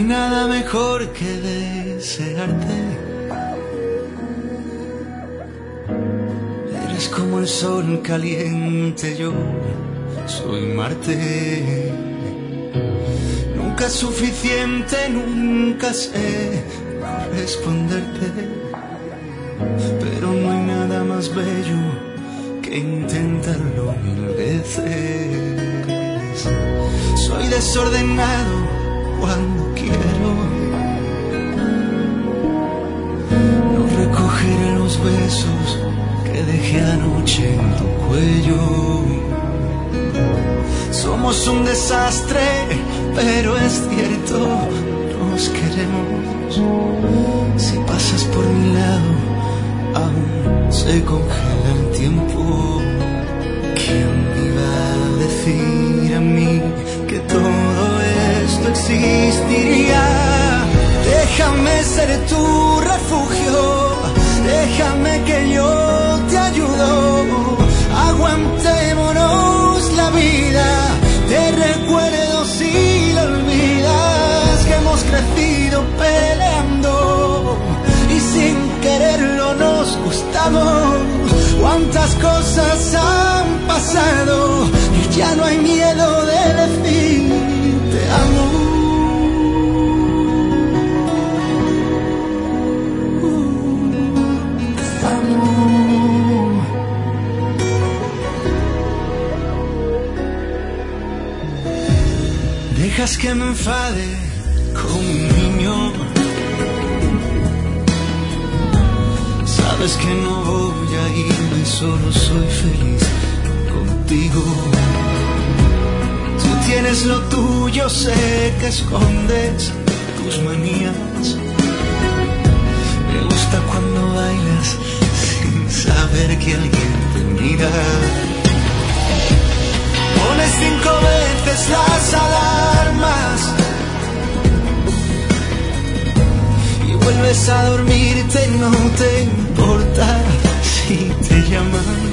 hay nada mejor que desearte. Eres como el sol caliente, yo soy Marte. Nunca es suficiente, nunca sé corresponderte, pero no hay nada más bello que intentarlo 1000 veces. Soy desordenado cuando quiero, no recogeré los besos que dejé anoche en tu cuello. Somos un desastre, pero es cierto, nos queremos. Si pasas por mi lado, aún se congela el tiempo. ¿Quién me iba a decir a mí que todo esto existiría? Déjame ser tu refugio, déjame que yo te ayudo. Aguantémonos la vida, te recuerdo si lo olvidas, que hemos crecido peleando y sin quererlo nos gustamos. Cuántas cosas han pasado y ya no hay miedo de decir te amo. Te amo. Dejas que me enfade como un niño. Sabes que no voy a irme, solo soy feliz contigo. Tú tienes lo tuyo, sé que escondes tus manías. Me gusta cuando bailas sin saber que alguien te mira. Pones 5 veces las alarmas y vuelves a dormirte, no te importa si te llaman.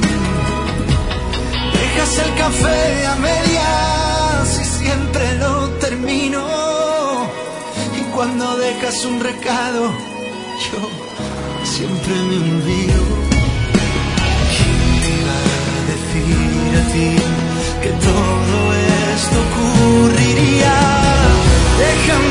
Dejas el café a medias y siempre lo termino. Y cuando dejas un recado, yo siempre me olvido. ¿Quién te iba a decir a ti que todo esto ocurriría? Déjame